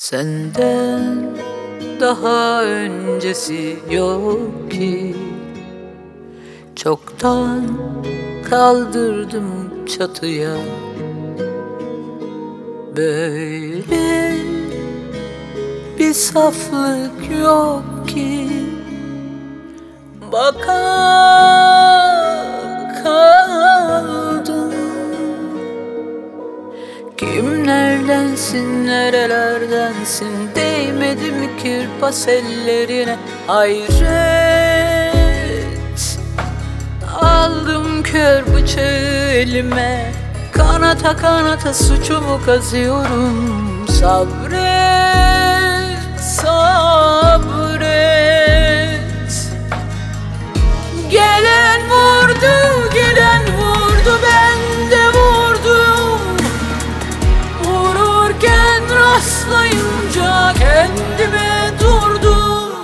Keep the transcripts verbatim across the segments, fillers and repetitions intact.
Senden daha öncesi yok ki. Çoktan kaldırdım çatıya. Böyle bir saflık yok ki. Baka kaldım. Kimlerdensin, nerelerdensin? Değmedim kirpas ellerine. Hayret, aldım kör bıçağı elime. Kanata kanata suçumu kazıyorum. Sabret, sabret. Gelen vurdu, gelen vurdu, ben de vurdum. Vururken rastlayınca kendime durdum.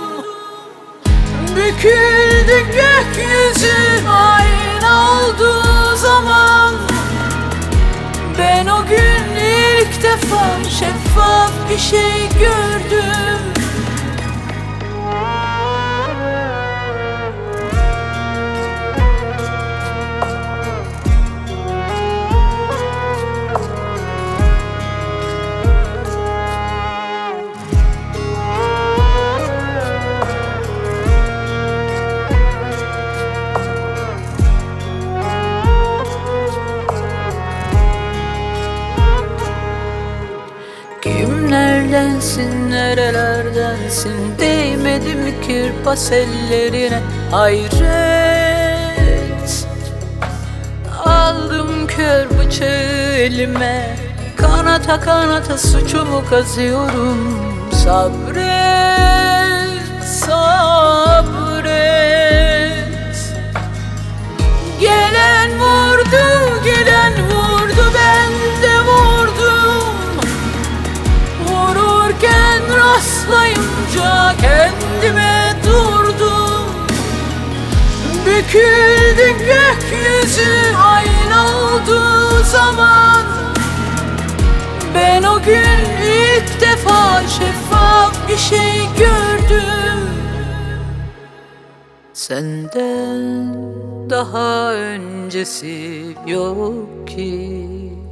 Büküldü gökyüzü ayna olduğu zaman. Ben o gün ilk defa şeffaf bir şey gördüm. Kimlerdensin, nerelerdensin? Değmedim kirpas ellerine. Hayret, aldım kör bıçağı elime. Kanata kanata suçumu kazıyorum. Sabret, sabret. Gelen vurdu, gelen vurdu, ben de vurdum. Vururken rastlayınca kendime durdum. Büküldü gökyüzü ayna olduğu zaman. Ben o gün ilk defa şeffaf bir şey gördüm. Senden daha öncesi yok ki.